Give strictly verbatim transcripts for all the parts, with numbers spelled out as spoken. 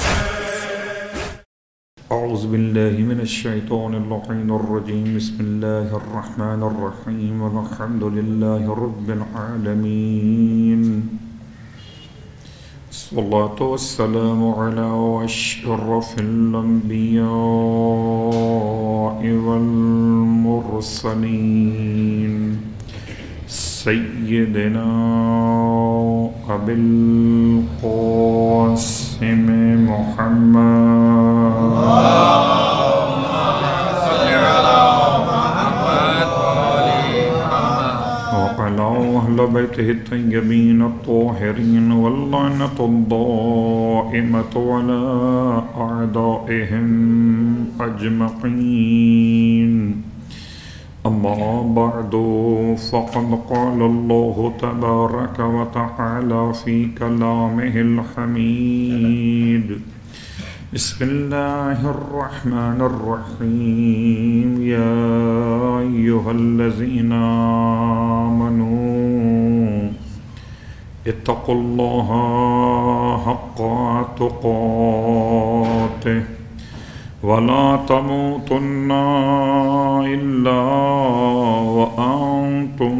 اعوذ باللہ من الشیطان اللعین الرجیم بسم اللہ الرحمن الرحیم والحمد للہ رب العالمین الصلاة والسلام على أشرف الأنبياء والمرسلين سيدنا أبي القاسم محمد وعلى أهل بيته الطيبين الطاهرين واللعنة الدائمة على أعدائهم أجمعين. أما بعد فقد قال الله تبارك وتعالى في كلامه الحميد بسم الله الرحمن الرحيم يا أيها الذين آمنوا اتقوا الله حق تقاته ولا تموتن إلا وأنتم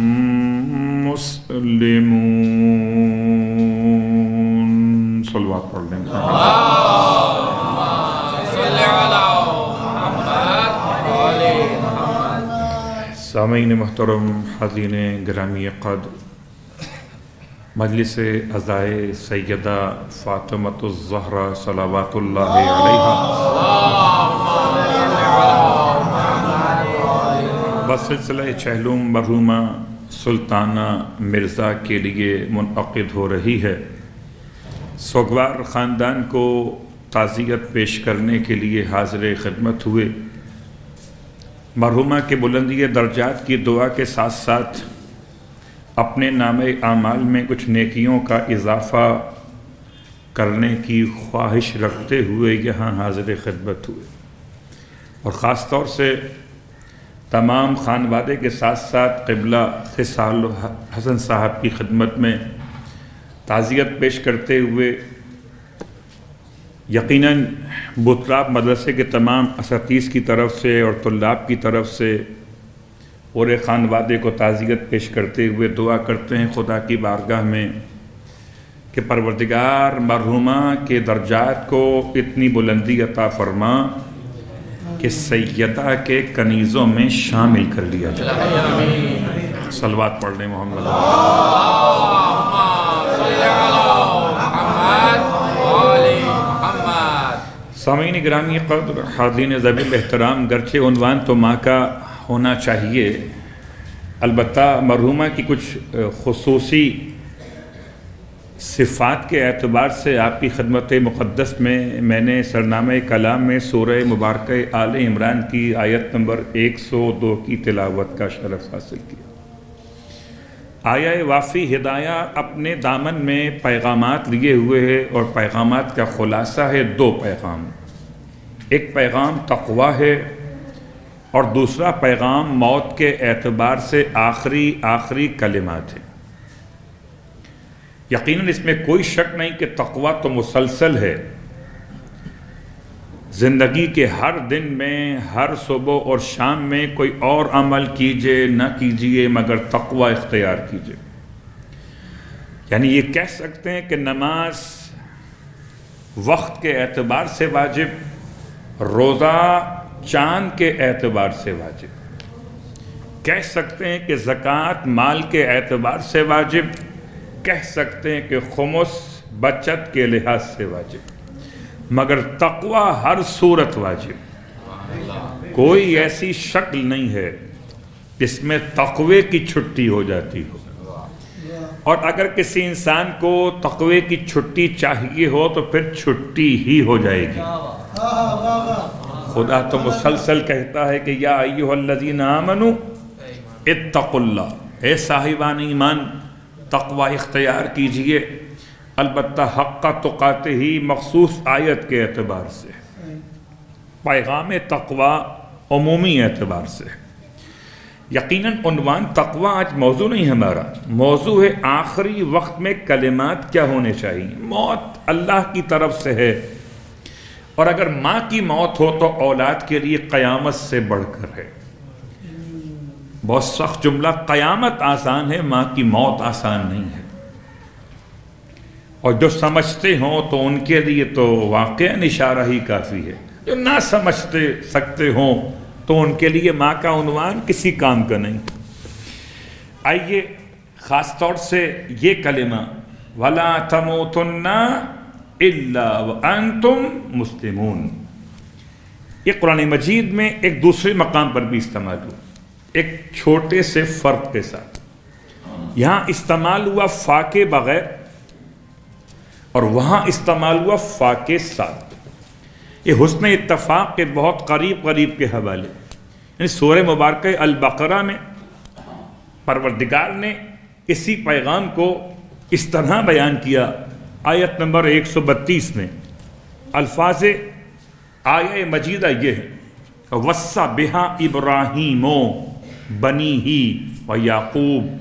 مسلمون. صلوات پڑھ لیں. سامعین محترم، حاضرین گرامی قدر، مجلس عزائے سیدہ فاطمۃ الزہرا صلوات اللہ علیہا بسلسلہ چہلم مرحومہ سلطانہ مرزا کے لیے منعقد ہو رہی ہے. سوگوار خاندان کو تعزیت پیش کرنے کے لیے حاضر خدمت ہوئے. مرحومہ کے بلندی درجات کی دعا کے ساتھ ساتھ اپنے نام اعمال میں کچھ نیکیوں کا اضافہ کرنے کی خواہش رکھتے ہوئے یہاں حاضر خدمت ہوئے، اور خاص طور سے تمام خانوادے کے ساتھ ساتھ قبلہ خصال حسن صاحب کی خدمت میں تعزیت پیش کرتے ہوئے یقیناً بطراب مدرسے کے تمام اساتذہ کی طرف سے اور طلاب کی طرف سے پورے خانوادے کو تعزیت پیش کرتے ہوئے دعا کرتے ہیں خدا کی بارگاہ میں کہ پروردگار مرحومہ کے درجات کو اتنی بلندی عطا فرما کہ سیدہ کے کنیزوں میں شامل کر لیا جائے. صلوات پڑھ لیں محمد. سامعین گرامی قدر، حاضرین ذوی احترام، گرچہ عنوان تو ماں کا ہونا چاہیے، البتہ مرحومہ کی کچھ خصوصی صفات کے اعتبار سے آپ کی خدمت مقدس میں میں نے سرنامہ کلام میں سورہ مبارکہ آل عمران کی آیت نمبر ایک سو دو کی تلاوت کا شرف حاصل کیا. آیا وافی ہدایہ اپنے دامن میں پیغامات لیے ہوئے ہے، اور پیغامات کا خلاصہ ہے دو پیغام. ایک پیغام تقوی ہے اور دوسرا پیغام موت کے اعتبار سے آخری آخری کلمات ہیں. یقیناً اس میں کوئی شک نہیں کہ تقوی تو مسلسل ہے. زندگی کے ہر دن میں، ہر صبح اور شام میں کوئی اور عمل کیجئے نہ کیجئے مگر تقوی اختیار کیجئے. یعنی یہ کہہ سکتے ہیں کہ نماز وقت کے اعتبار سے واجب، روزہ چاند کے اعتبار سے واجب. کہہ سکتے ہیں کہ زکوٰۃ مال کے اعتبار سے واجب، کہہ سکتے ہیں کہ خمس بچت کے لحاظ سے واجب، مگر تقوی ہر صورت واجب. کوئی ایسی شکل نہیں ہے جس میں تقوی کی چھٹی ہو جاتی ہو، اور اگر کسی انسان کو تقوی کی چھٹی چاہیے ہو تو پھر چھٹی ہی ہو جائے گی. خدا تو مسلسل کہتا ہے کہ یا ایھا الذین آمنوا اتقوا اللہ، اے صاحبان ایمان تقوی اختیار کیجئے. البتہ حق تقاتہ ہی مخصوص آیت کے اعتبار سے، پیغام تقوی عمومی اعتبار سے. یقیناً عنوان تقوی آج موضوع نہیں ہمارا، موضوع ہے آخری وقت میں کلمات کیا ہونے چاہیے۔ موت اللہ کی طرف سے ہے، اور اگر ماں کی موت ہو تو اولاد کے لیے قیامت سے بڑھ کر ہے۔ بہت سخت جملہ، قیامت آسان ہے، ماں کی موت آسان نہیں ہے۔ اور جو سمجھتے ہوں تو ان کے لیے تو واقعہ اشارہ ہی کافی ہے، جو نہ سمجھتے سکتے ہوں تو ان کے لیے ماں کا عنوان کسی کام کا نہیں۔ آئیے خاص طور سے یہ کلمہ وَلَا تَمُوتُنَّ إِلَّا وَأَنْتُمْ مُسْلِمُونَ، یہ قرآن مجید میں ایک دوسرے مقام پر بھی استعمال ہوا، ایک چھوٹے سے فرق کے ساتھ۔ یہاں استعمال ہوا فا کے بغیر اور وہاں استعمال ہوا فا کے ساتھ۔ یہ حسن اتفاق کے بہت قریب قریب کے حوالے، یعنی سورہ مبارکہ البقرہ میں پروردگار نے اسی پیغام کو اس طرح بیان کیا۔ آیت نمبر ایک سو بتیس میں الفاظ آیہ مجیدہ یہ ہے، وَصَّى بِهَا إِبْرَاهِيمُ بَنِيهِ وَيَعْقُوبُ،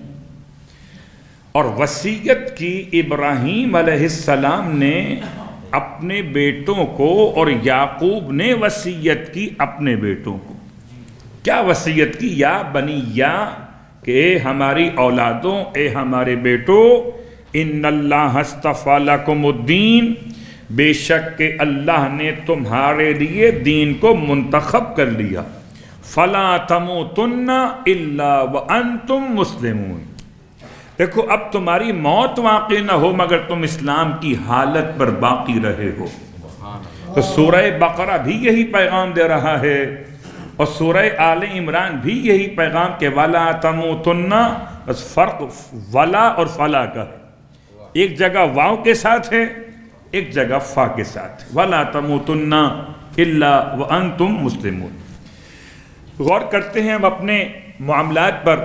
اور وصیت کی ابراہیم علیہ السلام نے اپنے بیٹوں کو اور یعقوب نے وصیت کی اپنے بیٹوں کو۔ کیا وصیت کی؟ یا بنی، یا کہ اے ہماری اولادوں، اے ہمارے بیٹوں، ان اللہ اصطفیٰ لکم الدین، بے شک کہ اللہ نے تمہارے لیے دین کو منتخب کر لیا، فلا تموتن الا وانتم مسلمون۔ دیکھو اب تمہاری موت واقع نہ ہو مگر تم اسلام کی حالت پر باقی رہے ہو۔ تو سورہ بقرہ بھی یہی پیغام دے رہا ہے، اور سورہ آل عمران بھی یہی پیغام کہ وَلَا تَمُوتُنَّ، بس فرق ولا اور فلا کا ہے، ایک جگہ واو کے ساتھ ہے، ایک جگہ فا کے ساتھ، وَلَا تَمُوتُنَّ إِلَّا وَأَنْتُمْ مُسْلِمُونَ۔ غور کرتے ہیں ہم اپنے معاملات پر،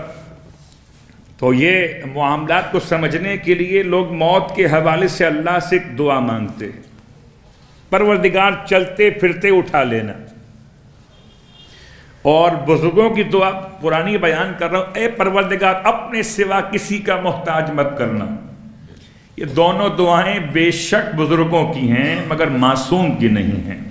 تو یہ معاملات کو سمجھنے کے لیے لوگ موت کے حوالے سے اللہ سے ایک دعا مانگتے ہیں، پروردگار چلتے پھرتے اٹھا لینا۔ اور بزرگوں کی دعا پرانی بیان کر رہا ہوں، اے پروردگار اپنے سوا کسی کا محتاج مت کرنا۔ یہ دونوں دعائیں بے شک بزرگوں کی ہیں مگر معصوم کی نہیں ہیں۔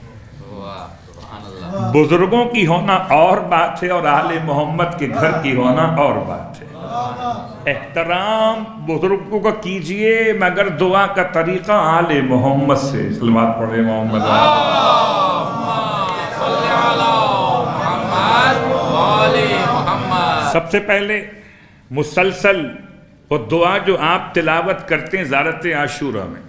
بزرگوں کی ہونا اور بات ہے اور آل محمد کے گھر کی ہونا اور بات ہے۔ احترام بزرگوں کا کیجئے مگر دعا کا طریقہ آل محمد سے۔ سلوات پڑھے محمد۔ سب سے پہلے مسلسل وہ دعا جو آپ تلاوت کرتے ہیں زیارت عاشورہ میں،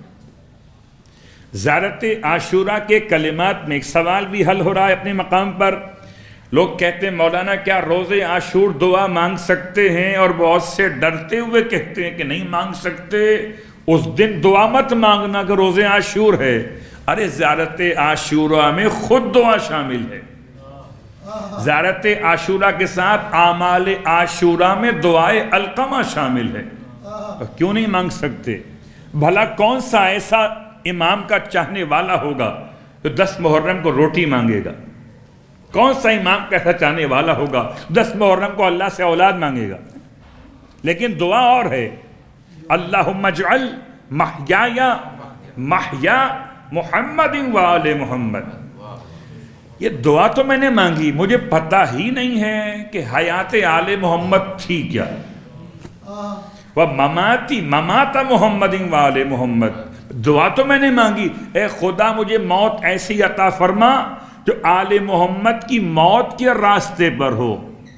زیارت عاشورہ کے کلمات میں ایک سوال بھی حل ہو رہا ہے اپنے مقام پر۔ لوگ کہتے ہیں مولانا کیا روز عاشور دعا مانگ سکتے ہیں؟ اور بہت سے ڈرتے ہوئے کہتے ہیں کہ نہیں مانگ سکتے، اس دن دعا مت مانگنا کہ روز عاشور ہے۔ ارے زیارت عاشورہ میں خود دعا شامل ہے، زیارت عاشورہ کے ساتھ اعمال عاشورہ میں دعائے علقمہ شامل ہے، کیوں نہیں مانگ سکتے؟ بھلا کون سا ایسا امام کا چاہنے والا ہوگا جو دس محرم کو روٹی مانگے گا؟ کون سا امام کیسا چاہنے والا ہوگا دس محرم کو اللہ سے اولاد مانگے گا؟ لیکن دعا اور ہے، اللہم اجعل محیای محیا محمد و آل محمد۔ یہ دعا تو میں نے مانگی، مجھے پتہ ہی نہیں ہے کہ حیات آل محمد تھی کیا، وہ مماتی ممات محمد و آل محمد۔ دعا تو میں نے مانگی، اے خدا مجھے موت ایسی عطا فرما جو آل محمد کی موت کے راستے پر ہو،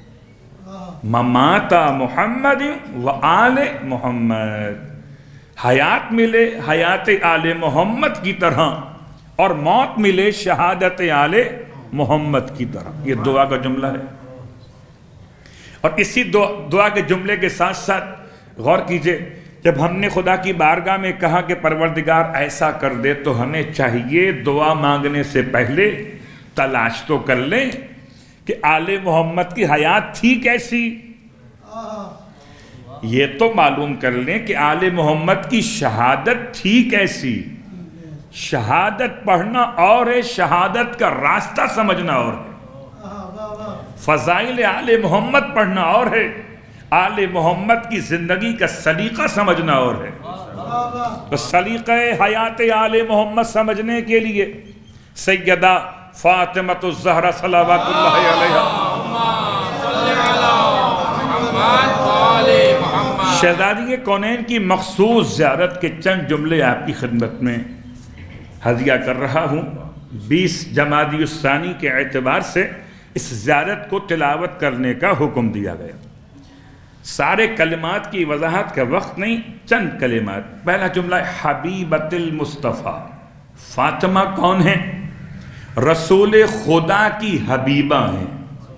ممات محمد و آل محمد، حیات ملے حیات آل محمد کی طرح اور موت ملے شہادت آل محمد کی طرح۔ یہ دعا کا جملہ ہے، اور اسی دعا کے جملے کے ساتھ ساتھ غور کیجئے، جب ہم نے خدا کی بارگاہ میں کہا کہ پروردگار ایسا کر دے، تو ہمیں چاہیے دعا مانگنے سے پہلے تلاش تو کر لیں کہ آل محمد کی حیات تھی کیسی، یہ تو معلوم کر لیں کہ آل محمد کی شہادت تھی کیسی۔ شہادت پڑھنا اور ہے، شہادت کا راستہ سمجھنا اور ہے۔ فضائل آل محمد پڑھنا اور ہے، آل محمد کی زندگی کا سلیقہ سمجھنا اور ہے۔ تو سلیقہ حیات آل محمد سمجھنے کے لیے سیدہ فاطمۃ الزہرا صلوات اللہ علیہا شہزادی کونین کی مخصوص زیارت کے چند جملے آپ کی خدمت میں ہدیہ کر رہا ہوں۔ بیس جمادی الثانی کے اعتبار سے اس زیارت کو تلاوت کرنے کا حکم دیا گیا۔ سارے کلمات کی وضاحت کا وقت نہیں، چند کلمات۔ پہلا جملہ حبیبۃ المصطفیٰ، فاطمہ کون ہیں؟ رسول خدا کی حبیبہ ہیں۔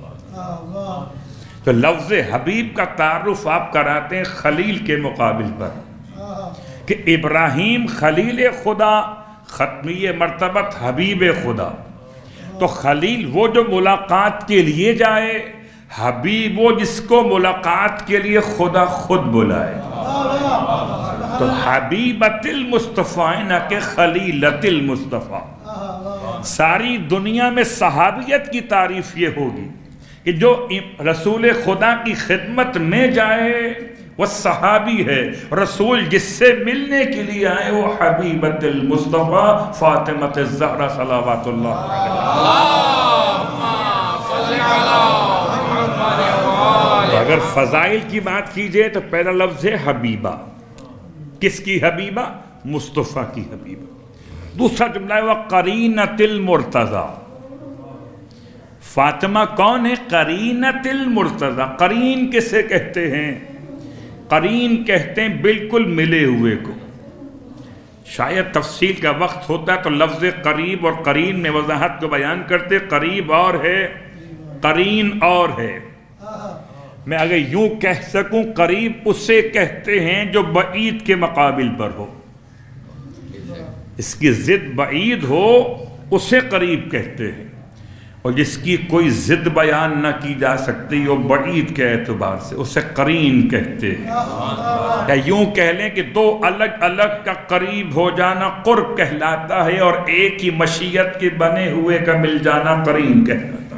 تو لفظ حبیب کا تعارف آپ کراتے ہیں خلیل کے مقابل پر کہ ابراہیم خلیل خدا، ختمی مرتبت حبیب خدا۔ تو خلیل وہ جو ملاقات کے لیے جائے، حبیب وہ جس کو ملاقات کے لیے خدا خود بلائے۔ تو حبیبۃ المصطفیٰ نہ کہ خلیلۃ المصطفیٰ۔ ساری دنیا میں صحابیت کی تعریف یہ ہوگی کہ جو رسول خدا کی خدمت میں جائے وہ صحابی ہے، رسول جس سے ملنے کے لیے آئے وہ حبیبۃ المصطفیٰ فاطمۃ الزہرا صلوات اللہ علیہا۔ اگر فضائل کی بات کیجئے تو پہلا لفظ ہے حبیبہ۔ کس کی حبیبہ؟ مصطفیٰ کی حبیبہ۔ دوسرا جملہ ہے وہ قرینۃ المرتضیٰ۔ فاطمہ کون ہے؟ قرینۃ المرتضیٰ۔ قرین کسے کہتے ہیں؟ قرین کہتے ہیں بالکل ملے ہوئے کو۔ شاید تفصیل کا وقت ہوتا تو لفظ قریب اور قرین میں وضاحت کو بیان کرتے۔ قریب اور ہے، قرین اور ہے۔ میں اگر یوں کہہ سکوں، قریب اسے کہتے ہیں جو بعید کے مقابل پر ہو، اس کی ضد بعید ہو اسے قریب کہتے ہیں، اور جس کی کوئی ضد بیان نہ کی جا سکتی وہ بعید کے اعتبار سے اسے قرین کہتے ہیں۔ یا یوں کہہ لیں کہ دو الگ الگ کا قریب ہو جانا قرب کہلاتا ہے، اور ایک ہی مشیت کے بنے ہوئے کا مل جانا قرین کہلاتا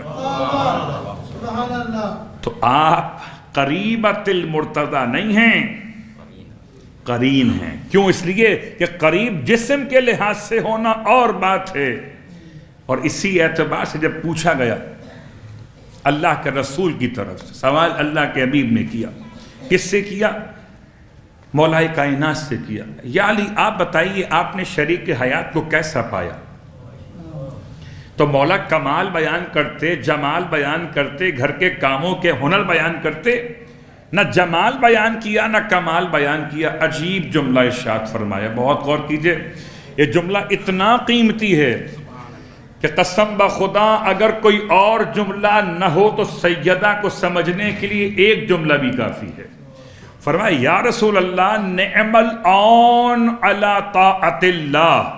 ہے۔ تو آپ قریبۃ المرتضیٰ نہیں ہیں، قرین ہیں۔ کیوں؟ اس لیے کہ قریب جسم کے لحاظ سے ہونا اور بات ہے، اور اسی اعتبار سے جب پوچھا گیا اللہ کے رسول کی طرف سے، سوال اللہ کے حبیب نے کیا، کس سے کیا؟ مولا کائنات سے کیا۔ یا علی آپ بتائیے آپ نے شریک حیات کو کیسا پایا؟ تو مولا کمال بیان کرتے، جمال بیان کرتے، گھر کے کاموں کے ہنر بیان کرتے، نہ جمال بیان کیا نہ کمال بیان کیا۔ عجیب جملہ ارشاد فرمایا، بہت غور کیجئے۔ یہ جملہ اتنا قیمتی ہے کہ قسم بخدا اگر کوئی اور جملہ نہ ہو تو سیدہ کو سمجھنے کے لیے ایک جملہ بھی کافی ہے۔ فرمایا یا رسول اللہ نعم العون علی طاعت اللہ۔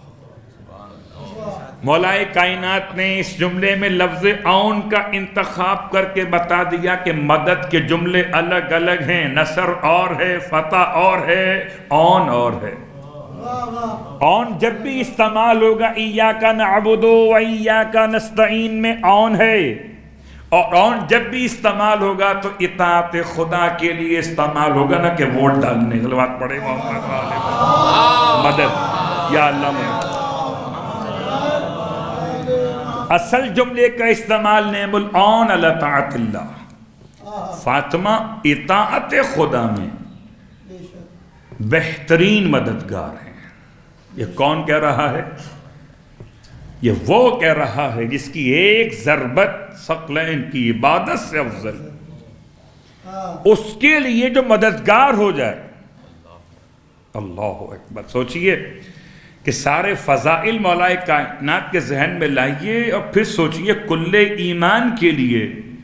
مولا کائنات نے اس جملے میں لفظ عون کا انتخاب کر کے بتا دیا کہ مدد کے جملے الگ الگ ہیں، نصر اور ہے، فتح اور ہے، عون اور ہے۔ عون جب بھی استعمال ہوگا ایاک نعبد و ایاک نستعین میں عون ہے، اور عون جب بھی استعمال ہوگا تو اطاعت خدا کے لیے استعمال ہوگا، نہ کہ ووٹ ڈالنے کے بات پڑے محمد والے مدد یا اللہ مدد۔ اصل جملے کا استعمال نعم العون علی طاعت اللہ۔ فاطمہ اطاعت خدا میں بہترین مددگار ہیں۔ یہ کون کہہ رہا ہے؟ یہ وہ کہہ رہا ہے جس کی ایک ضربت ثقلین کی عبادت سے افضل، اس کے لیے جو مددگار ہو جائے۔ اللہ اکبر۔ سوچئے کہ سارے فضائل مولا کائنات کے ذہن میں لائیے اور پھر سوچئے کل ایمان کے لیے۔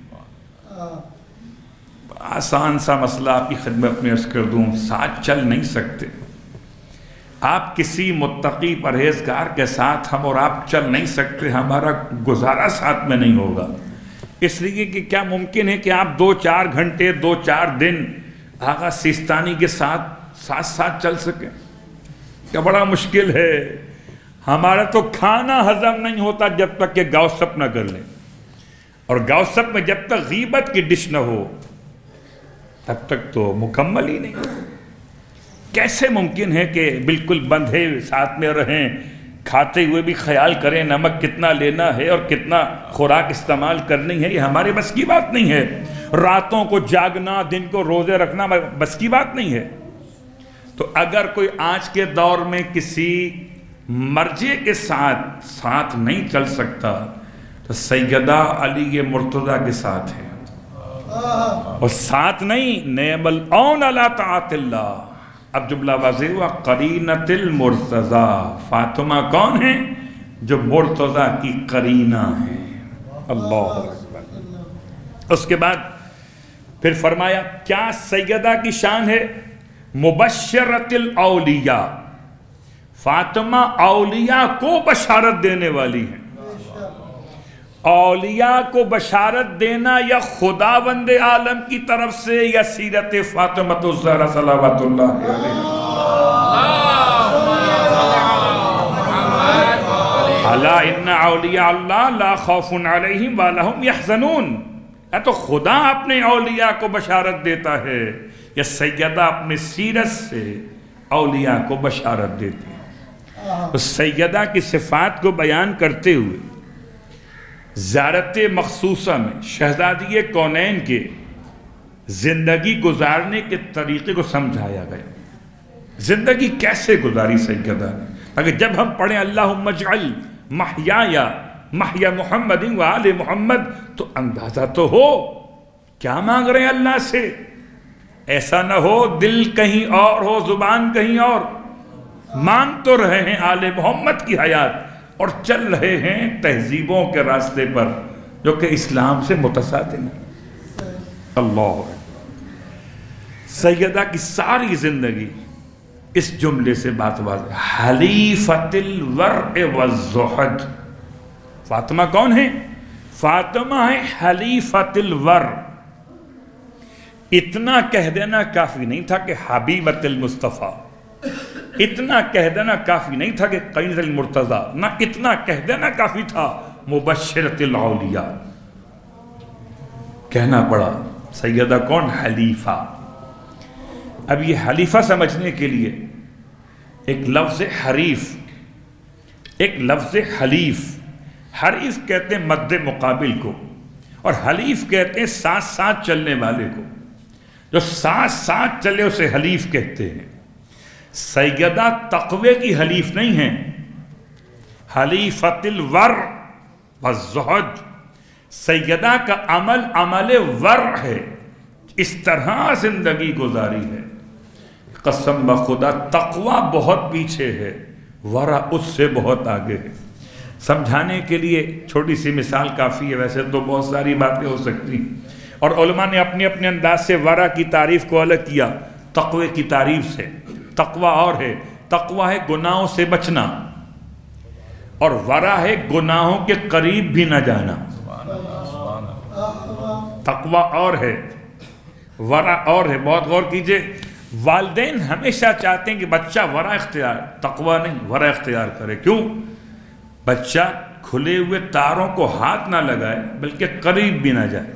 آسان سا مسئلہ آپ کی خدمت میں عرض کر دوں، ساتھ چل نہیں سکتے۔ آپ کسی متقی پرہیزگار کے ساتھ ہم اور آپ چل نہیں سکتے، ہمارا گزارا ساتھ میں نہیں ہوگا۔ اس لیے کہ کیا ممکن ہے کہ آپ دو چار گھنٹے دو چار دن آغا سیستانی کے ساتھ ساتھ ساتھ چل سکیں؟ کیا بڑا مشکل ہے۔ ہمارا تو کھانا ہضم نہیں ہوتا جب تک کہ گوسپ نہ کر لیں۔ اور گوسپ میں جب تک غیبت کی ڈش نہ ہو تب تک تو مکمل ہی نہیں. کیسے ممکن ہے کہ بالکل بندھے ساتھ میں رہیں, کھاتے ہوئے بھی خیال کریں نمک کتنا لینا ہے اور کتنا خوراک استعمال کرنی ہے؟ یہ ہمارے بس کی بات نہیں ہے. راتوں کو جاگنا, دن کو روزے رکھنا بس کی بات نہیں ہے. تو اگر کوئی آج کے دور میں کسی مرجع کے ساتھ ساتھ نہیں چل سکتا تو سیدہ علی مرتضیٰ کے ساتھ ہے, اور ساتھ نہیں نعم العون علی طاعت اللہ. اب جملہ واضح ہوا, قرینۃ المرتضیٰ. فاطمہ کون ہیں؟ جو مرتضیٰ کی قرینہ ہیں. اللہ اکبر. اس کے بعد پھر فرمایا کیا سیدہ کی شان ہے؟ مبشرۃ الاولیاء. فاطمہ اولیاء کو بشارت دینے والی ہیں. اولیاء کو بشارت دینا یا خداوند عالم کی طرف سے یا سیرت فاطمہ الزہرا صلوات اللہ علیہا. الا ان اولیاء اللہ لا خوف علیہم ولا هم یحزنون. تو خدا اپنے اولیاء کو بشارت دیتا ہے یا سیدہ اپنے سیرت سے اولیاء کو بشارت دیتی ہے. تو سیدہ کی صفات کو بیان کرتے ہوئے زیارت مخصوصہ میں شہزادی کونین کے زندگی گزارنے کے طریقے کو سمجھایا گیا. زندگی کیسے گزاری سیدہ نے, اگر جب ہم پڑھیں اللہم اجعل محیای محیا محمد و آل محمد تو اندازہ تو ہو کیا مانگ رہے ہیں اللہ سے. ایسا نہ ہو دل کہیں اور ہو زبان کہیں اور. مانگ تو رہے ہیں آل محمد کی حیات اور چل رہے ہیں تہذیبوں کے راستے پر جو کہ اسلام سے متصادم ہے. اللہ سیدہ کی ساری زندگی اس جملے سے بات واضح, حلیفۃ الورع والزہد. فاطمہ کون ہے؟ فاطمہ ہے حلیفۃ الورع. اتنا کہہ دینا کافی نہیں تھا کہ حبیبۃ المصطفیٰ, اتنا کہہ دینا کافی نہیں تھا کہ قینۃ المرتضیٰ, نہ اتنا کہہ دینا کافی تھا مبشرۃ الاولیاء. کہنا پڑا سیدہ کون؟ حلیفہ. اب یہ حلیفہ سمجھنے کے لیے ایک لفظ حریف, ایک لفظ حلیف. حریف کہتے ہیں مد مقابل کو, اور حلیف کہتے ہیں ساتھ ساتھ چلنے والے کو. جو ساتھ ساتھ چلے اسے حلیف کہتے ہیں. سیدہ تقوی کی حلیف نہیں ہیں, حلیفۃ الورع والزہد. سیدہ کا عمل عمل ورع ہے, اس طرح زندگی گزاری ہے. قسم بخدا تقوی بہت پیچھے ہے, ورع اس سے بہت آگے ہے. سمجھانے کے لیے چھوٹی سی مثال کافی ہے, ویسے تو بہت ساری باتیں ہو سکتی, اور علماء نے اپنے اپنے انداز سے ورع کی تعریف کو الگ کیا تقوی کی تعریف سے. تقوی اور ہے, تقوی ہے گناہوں سے بچنا, اور ورع ہے گناہوں کے قریب بھی نہ جانا. تقوی اور ہے, ورع اور ہے. بہت غور کیجئے, والدین ہمیشہ چاہتے ہیں کہ بچہ ورع اختیار, تقوی نہیں, ورع اختیار کرے. کیوں؟ بچہ کھلے ہوئے تاروں کو ہاتھ نہ لگائے بلکہ قریب بھی نہ جائے.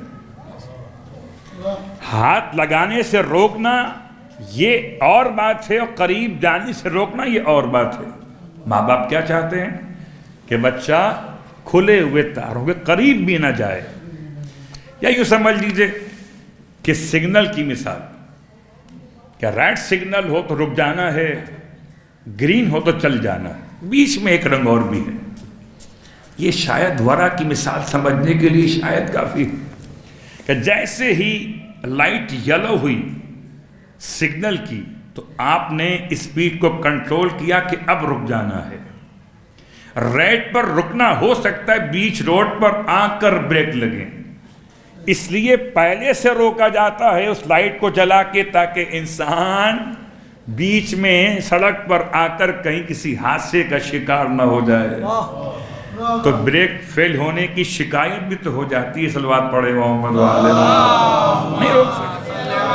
ہاتھ لگانے سے روکنا یہ اور بات ہے, اور قریب جانے سے روکنا یہ اور بات ہے. ماں باپ کیا چاہتے ہیں کہ بچہ کھلے ہوئے تاروں کے قریب بھی نہ جائے. یا یوں سمجھ لیجئے کہ سگنل کی مثال, کیا ریڈ سگنل ہو تو رک جانا ہے, گرین ہو تو چل جانا ہے, بیچ میں ایک رنگ اور بھی ہے. یہ شاید ورع کی مثال سمجھنے کے لیے شاید کافی ہے کہ جیسے ہی لائٹ یلو ہوئی سگنل کی تو آپ نے اسپیڈ کو کنٹرول کیا کہ اب رک جانا ہے. ریڈ پر رکنا ہو سکتا ہے, بیچ روڈ پر آ کر بریک لگیں, اس لیے پہلے سے روکا جاتا ہے اس لائٹ کو جلا کے, تاکہ انسان بیچ میں سڑک پر آ کر کہیں کسی حادثے کا شکار نہ ہو جائے. تو بریک فیل ہونے کی شکایت بھی تو ہو جاتی ہے, صلوات پڑھے محمد والے نہیں روک سکتے.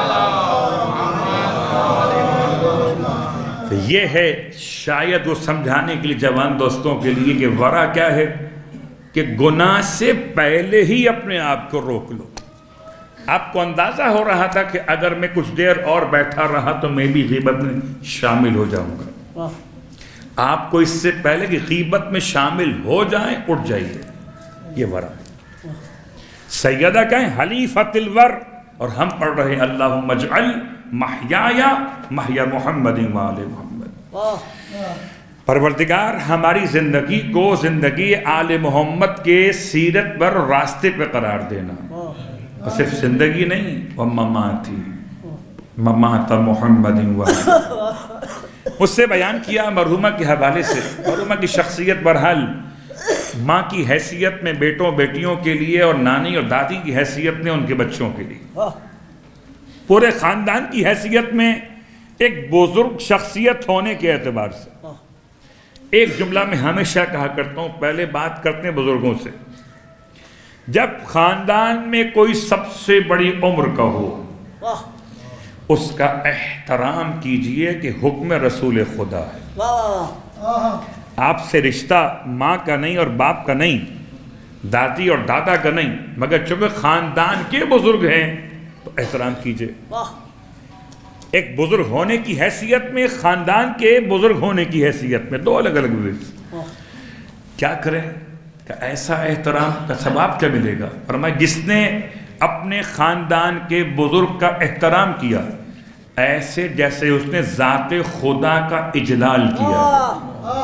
تو یہ ہے شاید وہ سمجھانے کے لیے جوان دوستوں کے لیے کہ ورع کیا ہے, کہ گناہ سے پہلے ہی اپنے آپ کو روک لو. آپ کو اندازہ ہو رہا تھا کہ اگر میں کچھ دیر اور بیٹھا رہا تو میں بھی غیبت میں شامل ہو جاؤں گا. آپ کو اس سے پہلے کہ غیبت میں شامل ہو جائیں اٹھ جائیے. یہ ورا ہے. سیدہ کہیں حلیفۃ الور، اور ہم پڑھ رہے ہیں اللہم اجعل محیایا محیا محمد وآل محمد. پروردگار ہماری زندگی کو زندگی آل محمد کے سیرت پر راستے پہ قرار دینا. اور صرف زندگی نہیں، ومماتی ممات محمد وآل. اس سے بیان کیا مرحومہ کے حوالے سے. مرحومہ کی شخصیت برحال ماں کی حیثیت میں بیٹوں بیٹیوں کے لیے، اور نانی اور دادی کی حیثیت میں ان کے بچوں کے لیے، پورے خاندان کی حیثیت میں ایک بزرگ شخصیت ہونے کے اعتبار سے. ایک جملہ میں ہمیشہ کہا کرتا ہوں، پہلے بات کرتے ہیں بزرگوں سے. جب خاندان میں کوئی سب سے بڑی عمر کا ہو، اس کا احترام کیجئے کہ حکم رسول خدا ہے. آپ سے رشتہ ماں کا نہیں اور باپ کا نہیں، دادی اور دادا کا نہیں، مگر چونکہ خاندان کے بزرگ ہیں تو احترام کیجئے. ایک بزرگ ہونے کی حیثیت میں، خاندان کے بزرگ ہونے کی حیثیت میں، دو الگ الگ ویز. کیا کریں کہ ایسا احترام کا ثواب کیا ملے گا؟ فرمایا جس نے اپنے خاندان کے بزرگ کا احترام کیا ایسے جیسے اس نے ذات خدا کا اجلال کیا،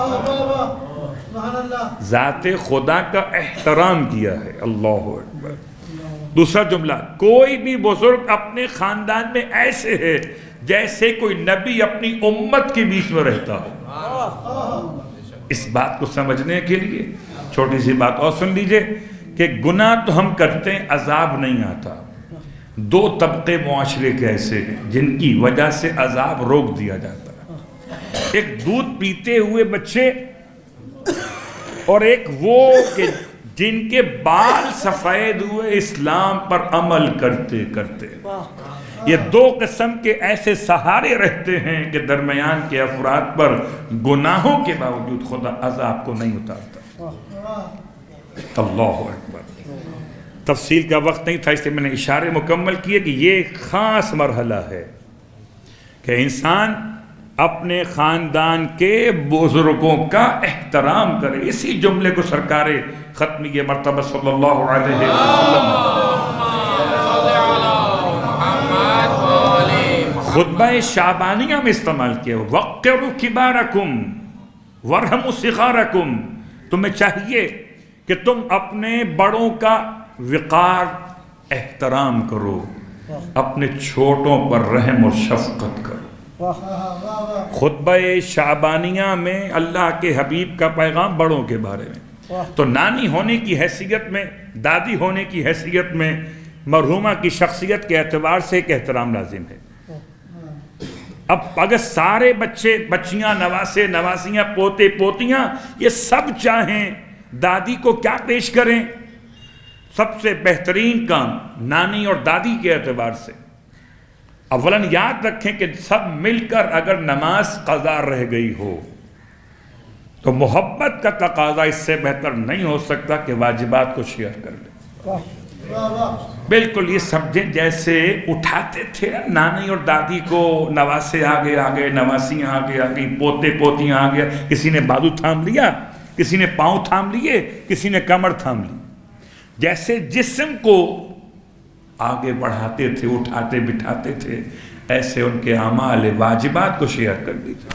ذات خدا کا احترام کیا ہے. اللہ اکبر. دوسرا جملہ، کوئی بھی بزرگ اپنے خاندان میں ایسے ہے جیسے کوئی نبی اپنی امت کے بیچ میں رہتا ہو. اس بات کو سمجھنے کے لیے چھوٹی سی بات اور سن لیجئے کہ گناہ تو ہم کرتے ہیں، عذاب نہیں آتا. دو طبقے معاشرے کے ایسے ہیں جن کی وجہ سے عذاب روک دیا جاتا ہے. ایک دودھ پیتے ہوئے بچے، اور ایک وہ کہ جن کے بال سفید ہوئے اسلام پر عمل کرتے کرتے. یہ دو قسم کے ایسے سہارے رہتے ہیں کہ درمیان کے افراد پر گناہوں کے باوجود خدا عذاب کو نہیں اتارتا. اللہ اکبر. تفصیل کا وقت نہیں تھا، اس لیے میں نے اشارے مکمل کیے کہ یہ ایک خاص مرحلہ ہے کہ انسان اپنے خاندان کے بزرگوں کا احترام کرے. اسی جملے کو سرکار ختمی مرتبہ صلی اللہ علیہ وسلم خطبہ شعبانیہ میں استعمال کیا. وَقِّرُوا كِبَارَكُمْ وَارْحَمُوا صِغَارَكُمْ. تمہیں چاہیے کہ تم اپنے بڑوں کا وقار احترام کرو، اپنے چھوٹوں پر رحم اور شفقت کرو. خطبہ شعبانیہ میں اللہ کے حبیب کا پیغام بڑوں کے بارے میں. تو نانی ہونے کی حیثیت میں، دادی ہونے کی حیثیت میں مرحومہ کی شخصیت کے اعتبار سے ایک احترام لازم ہے. اب اگر سارے بچے، بچیاں، نواسے، نواسیاں، پوتے پوتیاں یہ سب چاہیں دادی کو کیا پیش کریں، سب سے بہترین کام نانی اور دادی کے اعتبار سے اولاً یاد رکھیں کہ سب مل کر اگر نماز قضا رہ گئی ہو تو محبت کا تقاضا اس سے بہتر نہیں ہو سکتا کہ واجبات کو شیئر کر لیں. بالکل یہ سمجھیں جیسے اٹھاتے تھے نانی اور دادی کو، نواسے آگے آگے، نواسیاں آگے آگے، پوتے پوتیاں آگے، کسی نے بازو تھام لیا، کسی نے پاؤں تھام لیے، کسی نے کمر تھام لی. جیسے جسم کو آگے بڑھاتے تھے، اٹھاتے بٹھاتے تھے، ایسے ان کے اعمال واجبات کو شیئر کر دیتے.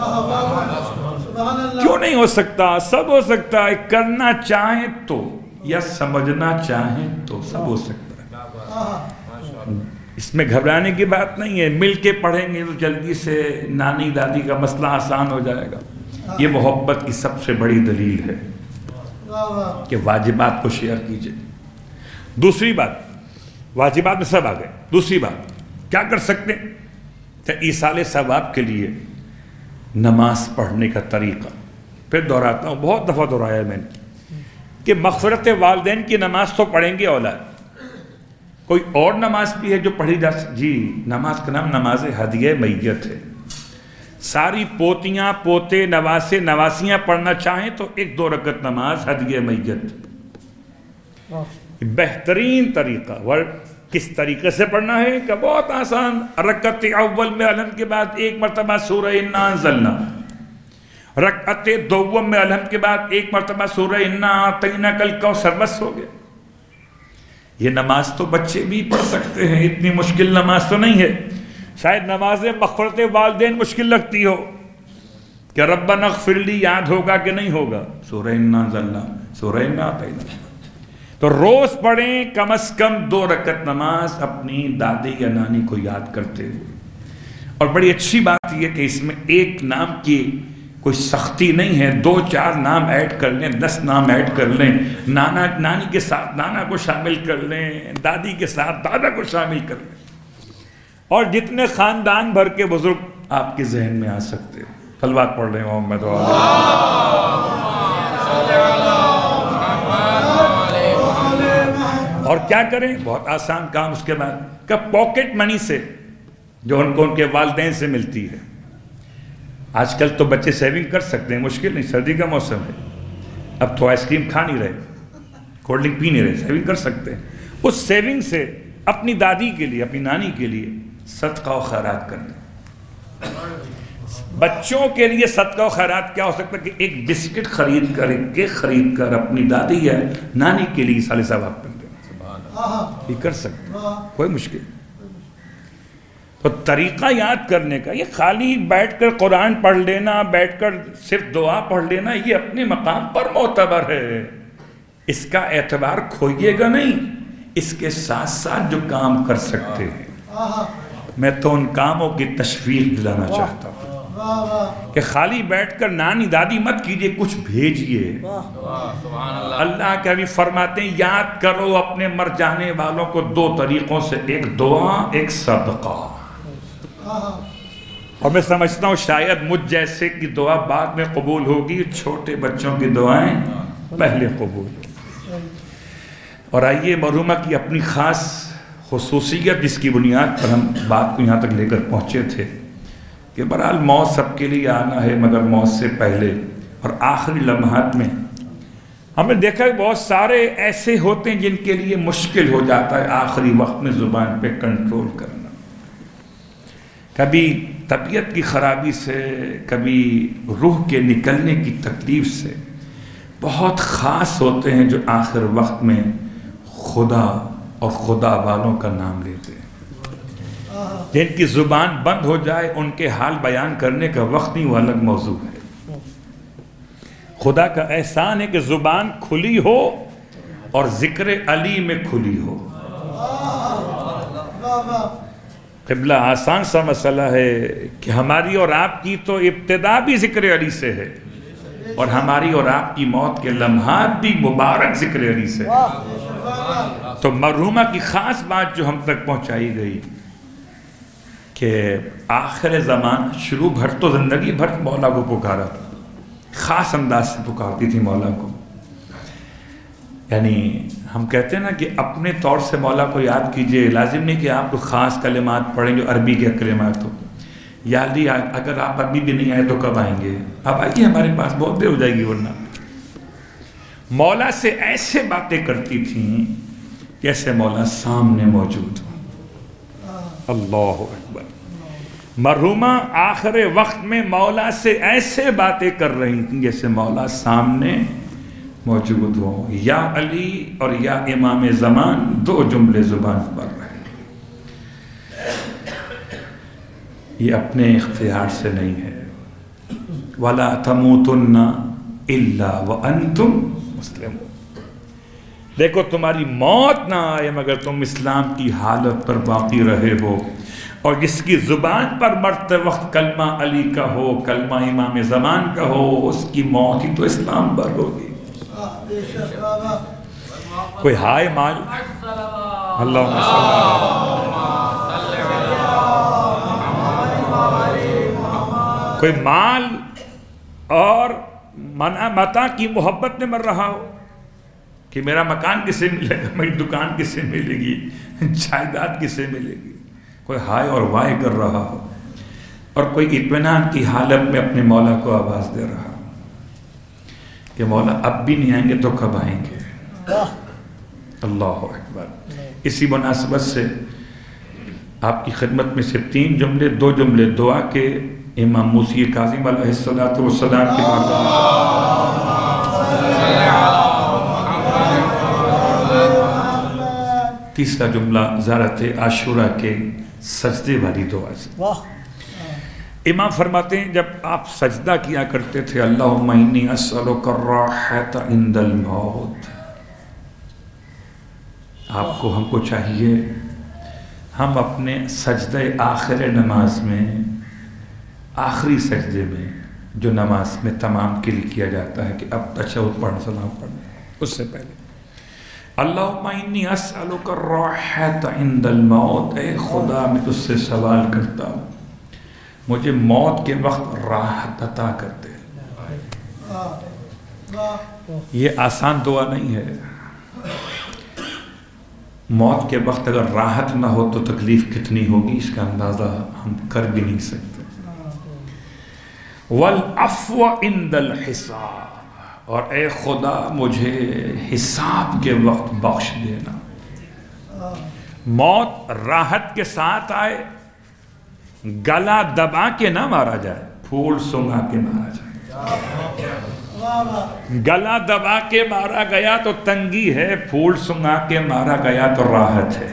کیوں نہیں ہو سکتا؟ سب ہو سکتا ہے. کرنا چاہیں تو یا سمجھنا چاہیں تو سب ہو سکتا ہے. اس میں گھبرانے کی بات نہیں ہے. مل کے پڑھیں گے تو جلدی سے نانی دادی کا مسئلہ آسان ہو جائے گا. یہ محبت کی سب سے بڑی دلیل ہے کہ واجبات کو شیئر کیجئے. دوسری بات، واجبات میں سب آ گئے. دوسری بات کیا کر سکتے ہیں کہ ایصال ثواب کے لیے نماز پڑھنے کا طریقہ پھر دہراتا ہوں، بہت دفعہ دہرایا میں نے کہ مغفرت والدین کی نماز تو پڑھیں گے اولاد. کوئی اور نماز بھی ہے جو پڑھی جا سکتی؟ جی، نماز کا نام نماز ہدیہ میت ہے. ساری پوتیاں، پوتے، نواسے، نواسیاں پڑھنا چاہیں تو ایک دو رکعت نماز ہدیہ میت. بہترین طریقہ. ور کس طریقے سے پڑھنا ہے کہ بہت آسان. رکعت اول میں الحمد کے بعد ایک مرتبہ سورہ انا انزلنا. رکعت دوم میں الحمد کے بعد ایک مرتبہ سورہ انا اعطیناک الکوثر. بس ہو گیا. یہ نماز تو بچے بھی پڑھ سکتے ہیں, اتنی مشکل نماز تو نہیں ہے. شاید نماز مغفرت والدین مشکل لگتی ہو کہ ربنا اغفر لی یاد ہوگا کہ نہیں ہوگا. سورہ انا انزلنا, سورہ انا اعطیناک. تو روز پڑھیں کم از کم دو رکعت نماز اپنی دادی یا نانی کو یاد کرتے ہوئے. اور بڑی اچھی بات یہ کہ اس میں ایک نام کی کوئی سختی نہیں ہے. دو چار نام ایڈ کر لیں, دس نام ایڈ کر لیں. نانا نانی کے ساتھ نانا کو شامل کر لیں, دادی کے ساتھ دادا کو شامل کر لیں, اور جتنے خاندان بھر کے بزرگ آپ کے ذہن میں آ سکتے ہیں. صلوات پڑھ رہے ہوں محمد. اور کیا کریں؟ بہت آسان کام. اس کے بعد کہ پاکٹ منی سے جو ان کو ان کے والدین سے ملتی ہے. آج کل تو بچے سیونگ کر سکتے ہیں, مشکل نہیں, سردی کا موسم ہے. اب تو آئس کریم کھا نہیں رہے, کولڈ ڈرنک پی نہیں رہے, سیونگ کر سکتے ہیں. اس سیونگ سے اپنی دادی کے لیے, اپنی نانی کے لیے صدقہ و خیرات کر دیں. بچوں کے لیے صدقہ و خیرات کیا ہو سکتا ہے کہ ایک بسکٹ خرید کر, ایک کیک خرید کر اپنی دادی یا نانی کے لیے سال ثواب کر دیں. یہ کر سکتے ہیں, کوئی مشکل نہیں. تو طریقہ یاد کرنے کا, یہ خالی بیٹھ کر قرآن پڑھ لینا, بیٹھ کر صرف دعا پڑھ لینا, یہ اپنے مقام پر معتبر ہے. اس کا اعتبار کھوئیے گا نہیں. اس کے ساتھ ساتھ جو کام کر سکتے ہیں, میں تو ان کاموں کی تشویق دلانا چاہتا ہوں کہ خالی بیٹھ کر نانی دادی مت کیجئے, کچھ بھیجئے. اللہ کے حبیب فرماتے ہیں یاد کرو اپنے مر جانے والوں کو دو طریقوں سے, ایک دعا, ایک صدقہ. اور میں سمجھتا ہوں شاید مجھ جیسے کی دعا بعد میں قبول ہوگی, چھوٹے بچوں کی دعائیں پہلے قبول ہوگی. اور آئیے مرحومہ کی اپنی خاص خصوصیت جس کی بنیاد پر ہم بات کو یہاں تک لے کر پہنچے تھے کہ بہرحال موت سب کے لیے آنا ہے, مگر موت سے پہلے اور آخری لمحات میں ہم نے دیکھا کہ بہت سارے ایسے ہوتے ہیں جن کے لیے مشکل ہو جاتا ہے آخری وقت میں زبان پہ کنٹرول کرنا. کبھی طبیعت کی خرابی سے, کبھی روح کے نکلنے کی تکلیف سے. بہت خاص ہوتے ہیں جو آخر وقت میں خدا اور خدا والوں کا نام لیتے ہیں. جن کی زبان بند ہو جائے ان کے حال بیان کرنے کا وقت نہیں, وہ الگ موضوع ہے. خدا کا احسان ہے کہ زبان کھلی ہو اور ذکر علی میں کھلی ہو. قبلہ آسان سا مسئلہ ہے کہ ہماری اور آپ کی تو ابتدا بھی ذکر علی سے ہے, اور ہماری اور آپ کی موت کے لمحات بھی مبارک ذکر علی سے. تو مرحومہ کی خاص بات جو ہم تک پہنچائی گئی کہ آخر زمان شروع بھر تو زندگی بھر مولا کو پکارا تھا, خاص انداز سے پکارتی تھی مولا کو. یعنی ہم کہتے ہیں نا کہ اپنے طور سے مولا کو یاد کیجئے, لازم نہیں کہ آپ کو خاص کلمات پڑھیں جو عربی کے کلمات ہو. یا علی اگر آپ ابھی بھی نہیں آئے تو کب آئیں گے؟ اب آئیے, ہمارے پاس بہت دیر ہو جائے گی. ورنہ مولا سے ایسے باتیں کرتی تھیں جیسے مولا سامنے موجود ہو. اللہ اکبر. مرحومہ آخر وقت میں مولا سے ایسے باتیں کر رہی تھیں جیسے مولا سامنے موجود ہو. یا علی اور یا امام زمان, دو جملے زبان پر رہے. یہ اپنے اختیار سے نہیں ہے. وَلَا تَمُوتُنَّ إِلَّا وَأَنْتُمْ مُسْلِمُونَ. دیکھو تمہاری موت نہ آئے مگر تم اسلام کی حالت پر باقی رہے ہو. اور جس کی زبان پر مرتے وقت کلمہ علی کا ہو, کلمہ امام زمان کا ہو, اس کی موت ہی تو اسلام پر ہوگی. کوئی ہائے مال, اللہم صلی اللہ, کوئی مال اور متا کی محبت میں مر رہا ہو کہ میرا مکان کسے ملے گا, میری دکان کسے ملے گی, جائیداد کسے ملے گی. کوئی ہائے اور وائے کر رہا ہو, اور کوئی اطمینان کی حالت میں اپنے مولا کو آواز دے رہا ہو کہ مولا اب بھی نہیں آئیں گے تو کب آئیں گے. اللہ اکبر. اسی مناسبت سے آپ کی خدمت میں سے تین جملے دو جملے دعا کے امام موسی کاظم علیہ الصلوۃ والسلام کے بارے. تیسرا جملہ زیارت عاشورہ کے سجدے والی دعا سے. امام فرماتے ہیں جب آپ سجدہ کیا کرتے تھے اللہم انی اسألک الراحۃ عند الموت، آپ کو ہم کو چاہیے ہم اپنے سجدہ آخر نماز میں، آخری سجدے میں جو نماز میں تمام کے لیے کیا جاتا ہے کہ اب تشہد پڑھنا سلام پڑھنا، اس سے پہلے اللہم انی اسألک الراحۃ عند الموت، اے خدا میں تجھ سے سوال کرتا ہوں مجھے موت کے وقت راحت عطا کر دے. یہ آسان دعا نہیں ہے. موت کے وقت اگر راحت نہ ہو تو تکلیف کتنی ہوگی اس کا اندازہ ہم کر بھی نہیں سکتے. والعفو عند الحساب، اور اے خدا مجھے حساب کے وقت بخش دینا. موت راحت کے ساتھ آئے، گلا دبا کے نہ مارا جائے، پھول سنگا کے مارا جائے. گلا دبا کے مارا گیا تو تنگی ہے، پھول سنگا کے مارا گیا تو راحت ہے.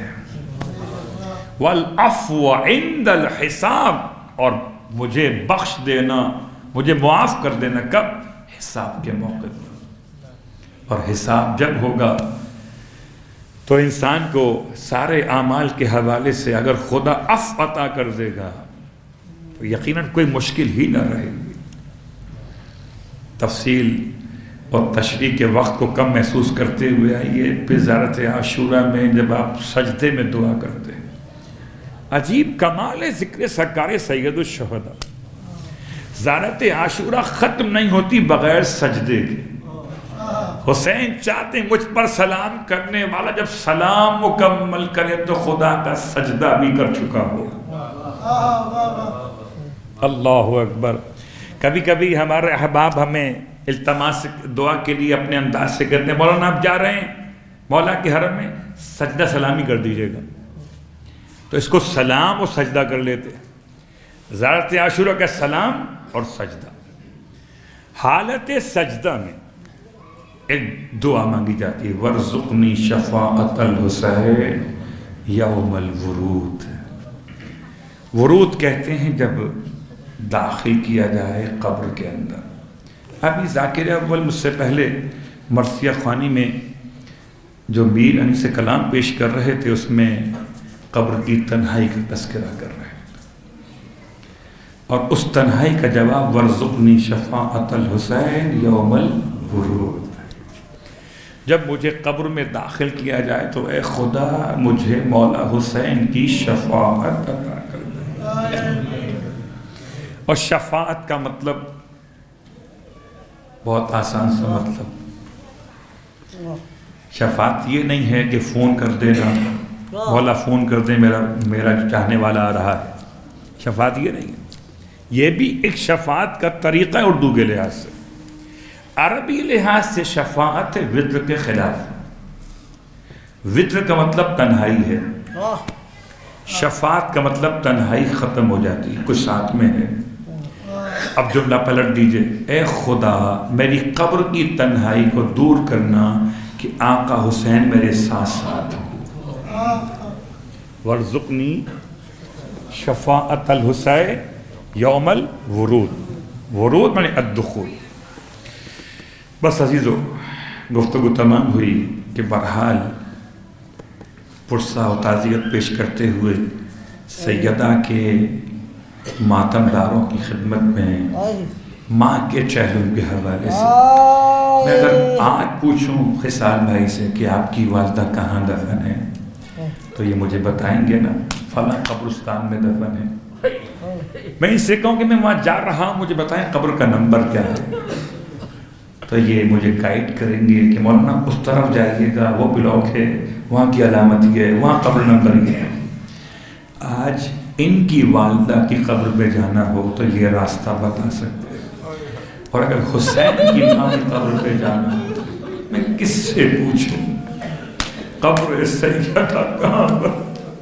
والعفو عند الحساب، اور مجھے بخش دینا، مجھے معاف کر دینا کب؟ حساب کے موقع پر. اور حساب جب ہوگا تو انسان کو سارے اعمال کے حوالے سے اگر خدا عفو عطا کر دے گا تو یقیناً کوئی مشکل ہی نہ رہے گی. تفصیل اور تشریح کے وقت کو کم محسوس کرتے ہوئے آئیے پھر زیارت عاشورہ میں جب آپ سجدے میں دعا کرتے ہیں، عجیب کمال ذکر سرکار سید الشہداء. زیارت عاشورہ ختم نہیں ہوتی بغیر سجدے کے. حسین چاہتے مجھ پر سلام کرنے والا جب سلام مکمل کرے تو خدا کا سجدہ بھی کر چکا ہو. اللہ اکبر. کبھی کبھی ہمارے احباب ہمیں التماس دعا کے لیے اپنے انداز سے کہتے ہیں مولانا آپ جا رہے ہیں مولا کے حرم میں، سجدہ سلامی کر دیجیے گا. تو اس کو سلام اور سجدہ کر لیتے. زیارت عاشورہ کا سلام اور سجدہ. حالت سجدہ میں ایک دعا مانگی جاتی ہے، ورزقنی شفاعت الحسین یوم الورود. ورود کہتے ہیں جب داخل کیا جائے قبر کے اندر. ابھی ذاکر اول مجھ سے پہلے مرثیہ خوانی میں جو میر انیس کلام پیش کر رہے تھے اس میں قبر کی تنہائی کا تذکرہ کر رہے تھے، اور اس تنہائی کا جواب ورزقنی شفاعت الحسین یوم الورود. جب مجھے قبر میں داخل کیا جائے تو اے خدا مجھے مولا حسین کی شفاعت عطا کر دے. اور شفاعت کا مطلب بہت آسان سا مطلب، شفاعت یہ نہیں ہے کہ فون کر دینا مولا فون کر دے میرا میرا جو چاہنے والا آ رہا ہے. شفاعت یہ نہیں ہے. یہ بھی ایک شفاعت کا طریقہ ہے اردو کے لحاظ سے. عربی لحاظ سے شفاعت وطر کے خلاف. وطر کا مطلب تنہائی ہے، شفاعت کا مطلب تنہائی ختم ہو جاتی ہے، کچھ ساتھ میں ہے. اب جملہ پلٹ دیجئے، اے خدا میری قبر کی تنہائی کو دور کرنا کہ آقا حسین میرے ساتھ ساتھ ہوں. ورزقنی شفاعت الحسین یوم الورود. ورود معنی الدخول. بس عزیزو گفتگو تمام ہوئی کہ بہرحال پرسہ و تعزیت پیش کرتے ہوئے سیدہ کے ماتم داروں کی خدمت میں ماں کے چہروں کے حوالے سے میں اگر آج پوچھوں خصال بھائی سے کہ آپ کی والدہ کہاں دفن ہے تو یہ مجھے بتائیں گے نا فلاں قبرستان میں دفن ہے. میں ان سے کہوں کہ میں وہاں جا رہا ہوں مجھے بتائیں قبر کا نمبر کیا ہے، تو یہ مجھے گائیڈ کریں گے کہ مولانا اس طرف جائیے گا وہ بلاک ہے وہاں کی علامت یہ ہے وہاں قبر نمبر یہ ہے. آج ان کی والدہ کی قبر پہ جانا ہو تو یہ راستہ بتا سکتے ہیں، اور اگر حسین کی ماں کی قبر پہ جانا ہو تو میں کس سے پوچھوں. قبر سیدہ کہاں پر؟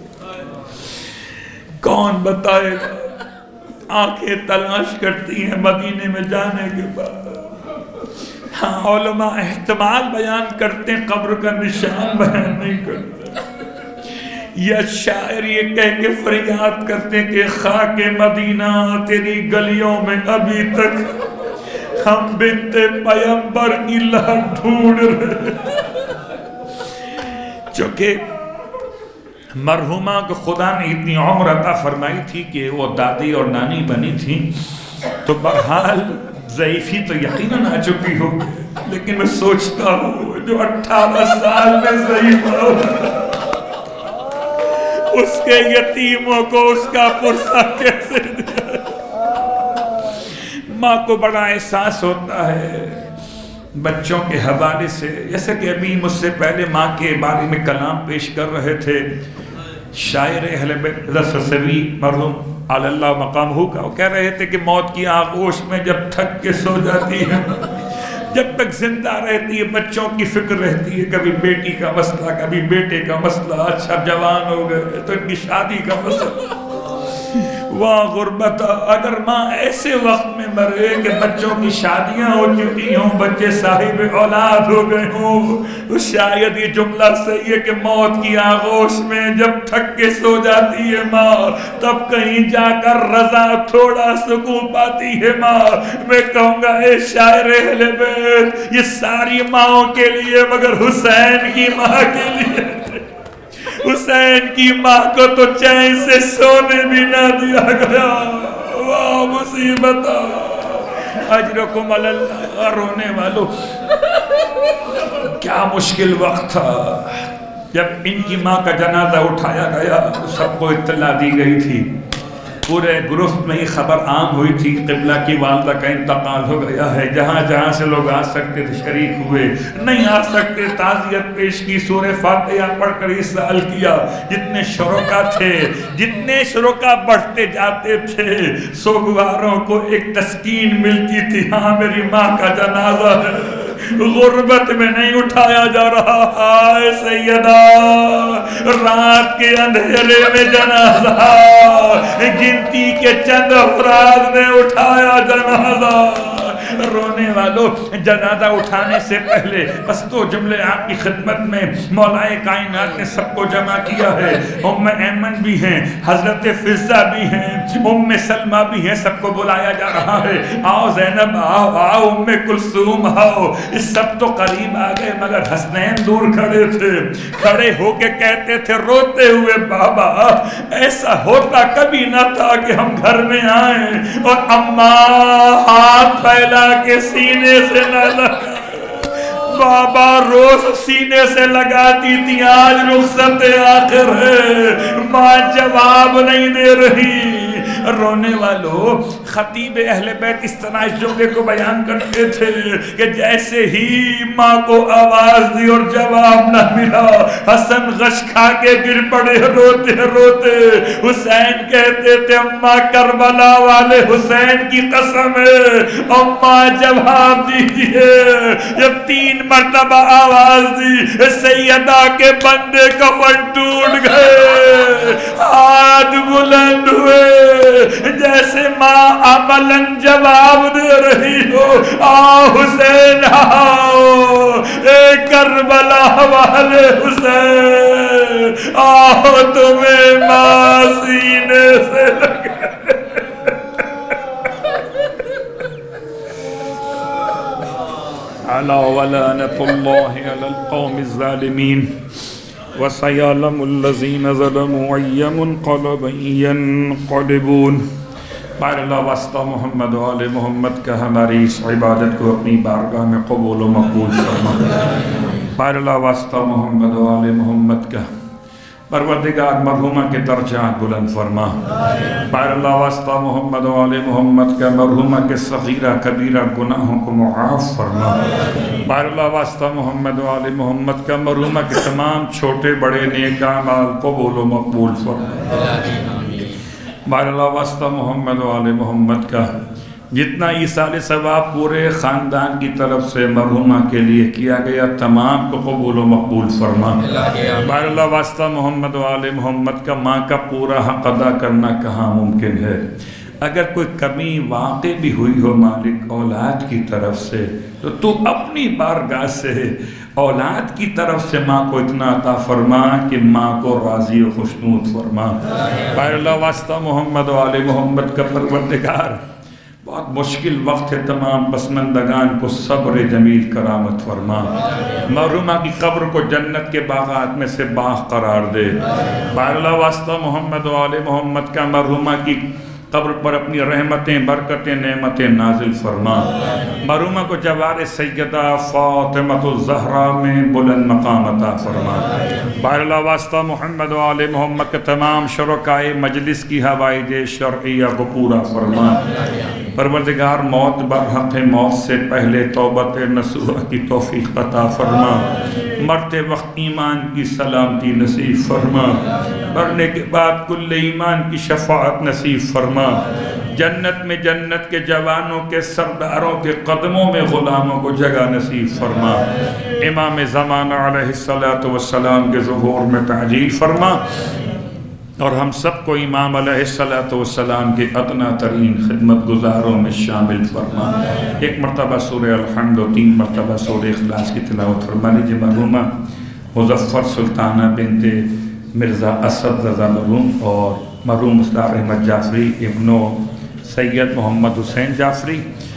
کون بتائے گا؟ آنکھیں تلاش کرتی ہیں مدینے میں جانے کے بعد. ہاں علماء احتمال بیان کرتے ہیں، قبر کا نشان بیان نہیں کرتے. یا شاعر یہ کہہ کے فریاد کرتے کہ خاک مدینہ تیری گلیوں میں ابھی تک ہم بنت پیغمبر کی لہر ڈھونڈ رہے. چونکہ مرحومہ کو خدا نے اتنی عمر عطا فرمائی تھی کہ وہ دادی اور نانی بنی تھی، تو بہرحال ضعیفی تو یقیناً آ چکی ہو، لیکن میں سوچتا ہوں جو اٹھارہ سال میں ضعیف ہو اس کے یتیموں کو اس کا پرسہ کیسے دیا. ماں کو بڑا احساس ہوتا ہے بچوں کے حوالے سے. جیسے کہ ابھی مجھ سے پہلے ماں کے بارے میں کلام پیش کر رہے تھے شاعر اہل بیت رسوی مرحوم علی اللہ مقامہ کا، وہ کہہ رہے تھے کہ موت کی آغوش میں جب تھک کے سو جاتی ہے، جب تک زندہ رہتی ہے بچوں کی فکر رہتی ہے، کبھی بیٹی کا مسئلہ، کبھی بیٹے کا مسئلہ، اچھا جوان ہو گئے تو ان کی شادی کا مسئلہ. واہ غربت، اگر ماں ایسے وقت میں مرے کہ بچوں کی شادیاں ہو چکی ہوں، بچے صاحب اولاد ہو گئے ہوں، تو شاید یہ جملہ صحیح ہے کہ موت کی آغوش میں جب تھک کے سو جاتی ہے ماں، تب کہیں جا کر رضا تھوڑا سکون پاتی ہے ماں. میں کہوں گا اے شاعر اہل بیت، یہ ساری ماؤں کے لیے مگر حسین کی ماں کے لیے، حسین کی ماں کو تو چین سے سونے بھی نہ دیا گیا. واہ مصیبت، اجرکم علی اللہ. رونے والوں کیا مشکل وقت تھا جب ان کی ماں کا جنازہ اٹھایا گیا. سب کو اطلاع دی گئی تھی، پورے گروپ میں یہ خبر عام ہوئی تھی قبلہ کی والدہ کا انتقال ہو گیا ہے. جہاں جہاں سے لوگ آ سکتے تھے شریک ہوئے، نہیں آ سکتے تعزیت پیش کی، سورہ فاتحہ پڑھ کر اصلاح کیا. جتنے شرکا تھے، جتنے شرکا بڑھتے جاتے تھے، سوگواروں کو ایک تسکین ملتی تھی، ہاں میری ماں کا جنازہ ہے، غربت میں نہیں اٹھایا جا رہا. آئے سیدہ رات کے اندھیرے میں جنازہ، گنتی کے چند افراد نے اٹھایا جنازہ. رونے والوں جنازہ اٹھانے سے پہلے بس دو جملے آپ کی خدمت میں مولا کائنات نے سب کو جمع کیا ہے. ام ایمن بھی ہیں، حضرت فضہ بھی ہیں، ام سلمہ بھی ہیں، سب کو بلایا جا رہا ہے. آؤ زینب آؤ، آؤ ام کلثوم آؤ. اس سب تو قریب آ گئے مگر حسنین دور کھڑے تھے. کھڑے ہو کے کہتے تھے روتے ہوئے بابا ایسا ہوتا کبھی نہ تھا کہ ہم گھر میں آئیں اور اماں ہاتھ پھیلا کے سینے سے نہ لگا. بابا روز سینے سے لگاتی تھی، آج رخصت آخر ہے، ماں جواب نہیں دے رہی. رونے والوں خطیب اہل بیت اس طرح اس جملے کو بیان کرتے تھے کہ جیسے ہی ماں کو آواز دی اور جواب نہ ملا، حسن غش کھا کے گر پڑے روتے روتے. حسین کہتے تھے اماں کربلا والے حسین کی قسم ہے اماں جواب دیجئے. جب تین مرتبہ آواز دی سیدہ کے بندے کفن ٹوٹ گئے، ہاتھ بلند ہوئے جیسے ماں عملاً جواب دے رہی ہو، آؤ حسین آؤ، اے کربلا والے حسین آؤ، تمہیں ماں سینے سے لگے. عَلَى وَلَانَةُ اللَّهِ عَلَى الْقَوْمِ الظَّالِمِينَ وَسَيَعْلَمُ الَّذِينَ ظَلَمُوا أَيَّ مُنْقَلَبٍ يَنْقَلِبُونَ. بار اللہ واسطہ محمد و آل محمد کا ہماری اس عبادت کو اپنی بارگاہ میں قبول و مقبول فرما. بار اللہ واسطہ محمد و آل محمد کا پروردگار مرحومہ کے درجات بلند فرما. بار اللہ واسطہ محمد و آل محمد کا مرحومہ کے صغیرہ کبیرہ گناہوں کو معاف فرما. بار اللہ واسطہ محمد و آل محمد کا مرحومہ کے تمام چھوٹے بڑے نیک اعمال قبول و مقبول فرما. بار اللہ واسطہ محمد و آل محمد کا جتنا ایصال ثواب پورے خاندان کی طرف سے مرحومہ کے لیے کیا گیا تمام کو قبول و مقبول فرما۔ بار اللہ واسطہ محمد و آل محمد کا ماں کا پورا حق ادا کرنا کہاں ممکن ہے؟ اگر کوئی کمی واقع بھی ہوئی ہو مالک اولاد کی طرف سے تو تو اپنی بارگاہ سے اولاد کی طرف سے ماں کو اتنا عطا فرما کہ ماں کو راضی و خوشنود فرما۔ بار اللہ واسطہ محمد و آل محمد کا پروردگار بہت مشکل وقت ہے، تمام پسماندگان کو صبر جمیل کرامت فرما، مرحومہ کی قبر کو جنت کے باغات میں سے باغ قرار دے۔ بار اللہ واسطہ محمد و آل محمد کا مرحومہ کی قبر پر اپنی رحمتیں برکتیں نعمتیں نازل فرما، مرحومہ کو جوار سیدہ فاطمہ الزہرا میں بلند مقام عطا فرما۔ بار اللہ واسطہ محمد و آل محمد کے تمام شرکائے مجلس کی حوائج شرعیہ کو پورا فرما۔ پروردگار موت برحق ہے، موت سے پہلے توبت نصوح کی توفیق عطا فرما، مرتے وقت ایمان کی سلامتی نصیب فرما، مرنے کے بعد کل ایمان کی شفاعت نصیب فرما، جنت میں جنت کے جوانوں کے سرداروں کے قدموں میں غلاموں کو جگہ نصیب فرما، امام زمانہ علیہ السلام کے ظہور میں تعجیل فرما، اور ہم سب کو امام علیہ السلام کے ادنا ترین خدمت گزاروں میں شامل فرما۔ ایک مرتبہ سورہ الحمد و تین مرتبہ سورہ اخلاص کی تلاوت فرما لیجیے۔ مرحومہ مظفر سلطانہ بنت مرزا اسد رضا مرحوم اور مرحوم مصطفیٰ احمد جعفری ابن سید محمد حسین جعفری